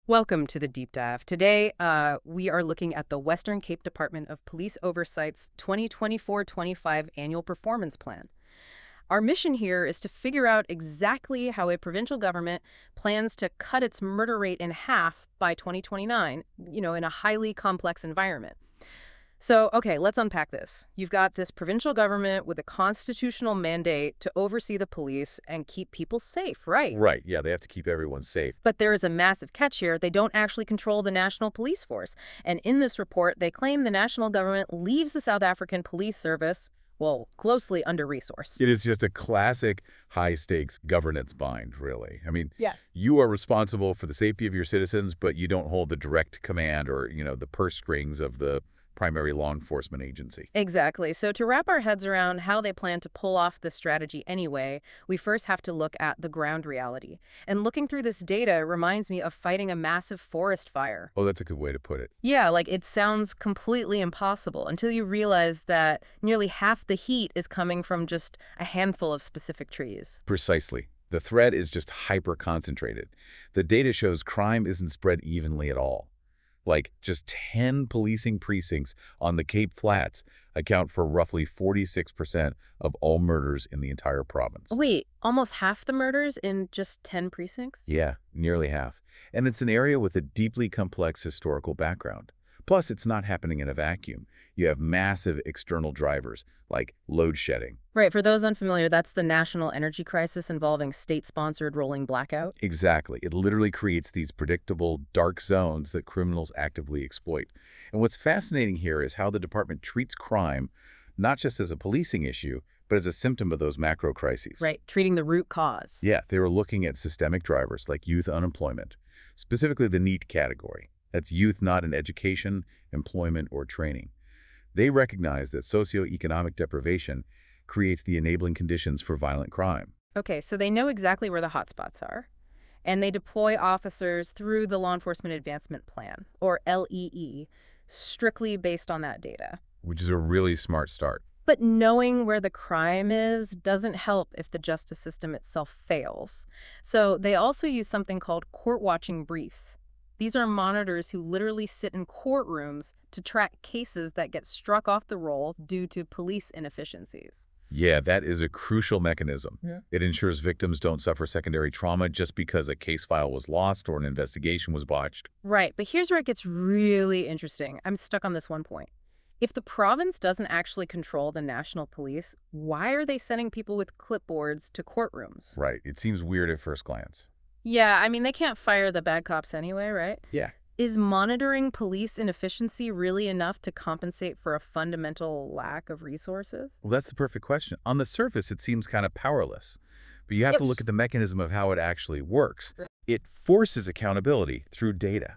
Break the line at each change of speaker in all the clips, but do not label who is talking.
Welcome to the deep dive. Today, we are looking at the Western Cape Department of Police Oversight's 2024-25 Annual Performance Plan. Our mission here is to figure out exactly how a provincial government plans to cut its murder rate in half by 2029, in a highly complex environment. So, okay, let's unpack this. You've got this provincial government with a constitutional mandate to oversee the police and keep people safe, right?
Right, yeah, they have to keep everyone safe.
But there is a massive catch here. They don't actually control the National Police Force. And in this report, they claim the national government leaves the South African Police Service, well, closely under-resourced.
It is just a classic high-stakes governance bind, really. I mean,
Yeah.
you are responsible for the safety of your citizens, but you don't hold the direct command or, the purse strings of the primary law enforcement agency.
Exactly. So to wrap our heads around how they plan to pull off this strategy anyway, we first have to look at the ground reality. And looking through this data reminds me of fighting a massive forest fire.
Oh, that's a good way to put it.
Yeah, like it sounds completely impossible until you realize that nearly half the heat is coming from just a handful of specific trees.
Precisely. The threat is just hyper-concentrated. The data shows crime isn't spread evenly at all. Like, just 10 policing precincts on the Cape Flats account for roughly 46% of all murders in the entire province.
Wait, almost half the murders in just 10 precincts?
Yeah, nearly half. And it's an area with a deeply complex historical background. Plus, it's not happening in a vacuum. You have massive external drivers, like load shedding.
Right, for those unfamiliar, that's the national energy crisis involving state-sponsored rolling blackout.
Exactly. It literally creates these predictable, dark zones that criminals actively exploit. And what's fascinating here is how the department treats crime not just as a policing issue, but as a symptom of those macro crises.
Right, treating the root cause.
Yeah, they were looking at systemic drivers like youth unemployment, specifically the NEET category. That's youth not in education, employment, or training. They recognize that socioeconomic deprivation creates the enabling conditions for violent crime.
Okay, so they know exactly where the hotspots are, and they deploy officers through the Law Enforcement Advancement Plan, or LEE, strictly based on that data.
Which is a really smart start.
But knowing where the crime is doesn't help if the justice system itself fails. So they also use something called court-watching briefs. These are monitors who literally sit in courtrooms to track cases that get struck off the roll due to police inefficiencies.
Yeah, that is a crucial mechanism.
Yeah.
It ensures victims don't suffer secondary trauma just because a case file was lost or an investigation was botched.
Right, but here's where it gets really interesting. I'm stuck on this one point. If the province doesn't actually control the national police, why are they sending people with clipboards to courtrooms?
Right. It seems weird at first glance.
Yeah, I mean, they can't fire the bad cops anyway, right?
Yeah.
Is monitoring police inefficiency really enough to compensate for a fundamental lack of resources?
Well, that's the perfect question. On the surface, it seems kind of powerless. But you have to look at the mechanism of how it actually works. It forces accountability through data.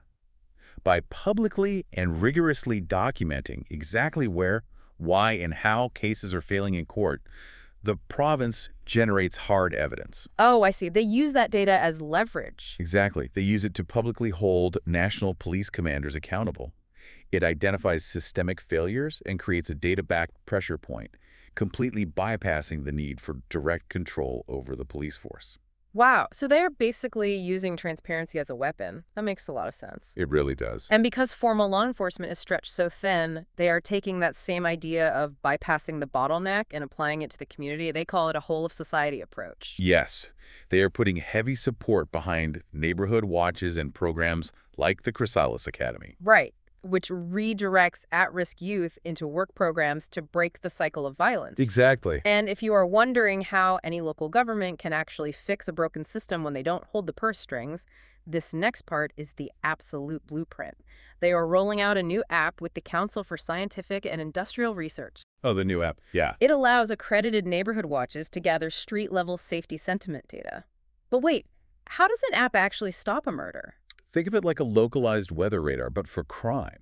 By publicly and rigorously documenting exactly where, why, and how cases are failing in court, the province generates hard evidence.
Oh, I see. They use that data as leverage.
Exactly. They use it to publicly hold national police commanders accountable. It identifies systemic failures and creates a data-backed pressure point, completely bypassing the need for direct control over the police force.
Wow, so they're basically using transparency as a weapon. That makes a lot of sense.
It really does.
And because formal law enforcement is stretched so thin, they are taking that same idea of bypassing the bottleneck and applying it to the community. They call it a whole-of-society approach.
Yes, they are putting heavy support behind neighborhood watches and programs like the Chrysalis Academy.
Right, which redirects at-risk youth into work programs to break the cycle of violence.
Exactly.
And if you are wondering how any local government can actually fix a broken system when they don't hold the purse strings, this next part is the absolute blueprint. They are rolling out a new app with the Council for Scientific and Industrial Research.
Oh, the new app. Yeah.
It allows accredited neighborhood watches to gather street-level safety sentiment data. But wait, how does an app actually stop a murder?
Think of it like a localized weather radar, but for crime.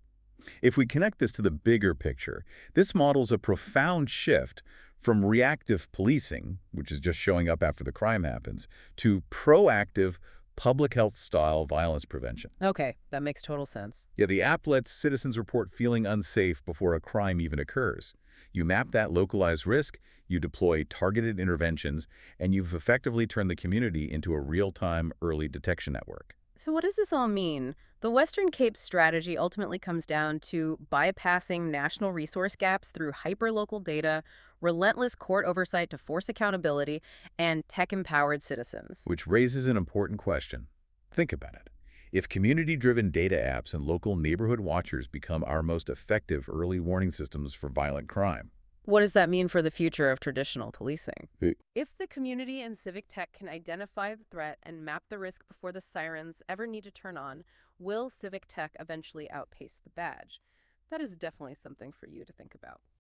If we connect this to the bigger picture, this models a profound shift from reactive policing, which is just showing up after the crime happens, to proactive public health-style violence prevention.
Okay, that makes total sense.
Yeah, the app lets citizens report feeling unsafe before a crime even occurs. You map that localized risk, you deploy targeted interventions, and you've effectively turned the community into a real-time early detection network.
So what does this all mean? The Western Cape strategy ultimately comes down to bypassing national resource gaps through hyperlocal data, relentless court oversight to force accountability, and tech-empowered citizens.
Which raises an important question. Think about it. If community-driven data apps and local neighborhood watchers become our most effective early warning systems for violent crime,
What does that mean for the future of traditional policing?
Eh,
If the community and civic tech can identify the threat and map the risk before the sirens ever need to turn on, will civic tech eventually outpace the badge? That is definitely something for you to think about.